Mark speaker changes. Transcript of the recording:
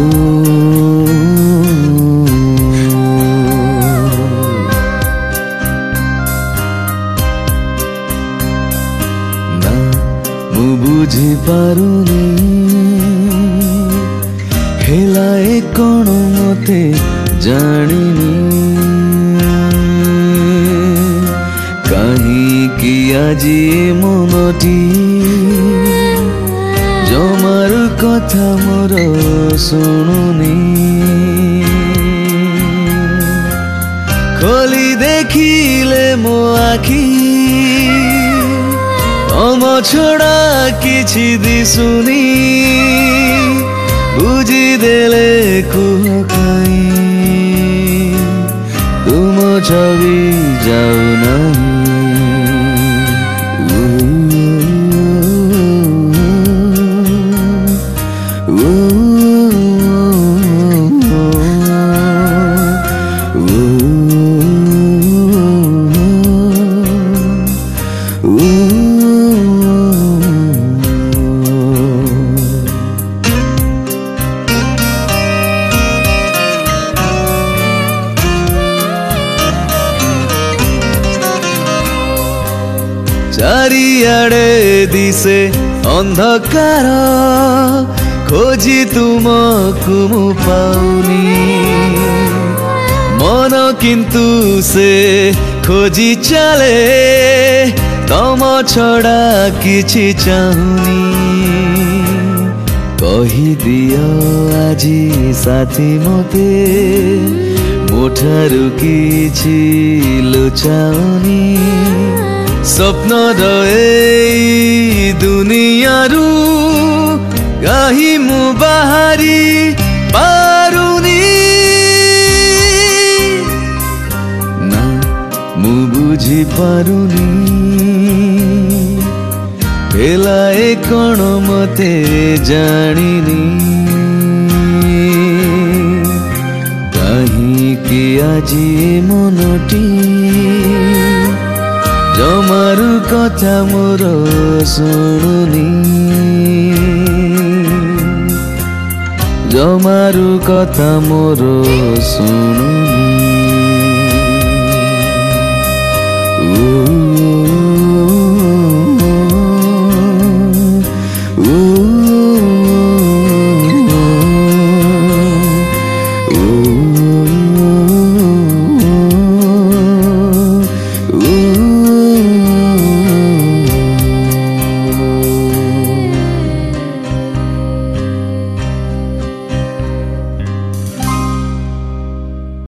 Speaker 1: ना मु बुझी पारुनी हेलाए कौन मते जानिनी कहीं আজি मनटी जमार कथा मोर शुणुनी खोली देखिले मो आखी तम छड़ा किछि दिसुनी बुझी देले कुह कहीं तुम छवि जाऊ नहीं चारियाड़े दिसे अंधकार खोजी तुमको मु पाउनी मन किंतु से खोजी चले तम छड़ा किछि चाहुनी कही दियो आजी साथी मते मोठारु किछि लुचाउनी स्वप्न रहे दुनिया रू गाही मु बाहरी पारुनी ना मु बुझी पारुनी हेलाए कौन मते जानिनी कहीं कि আজি मनटी जमारू कथा मोर शुणुनी जमारू कथा मोर शुणुनी।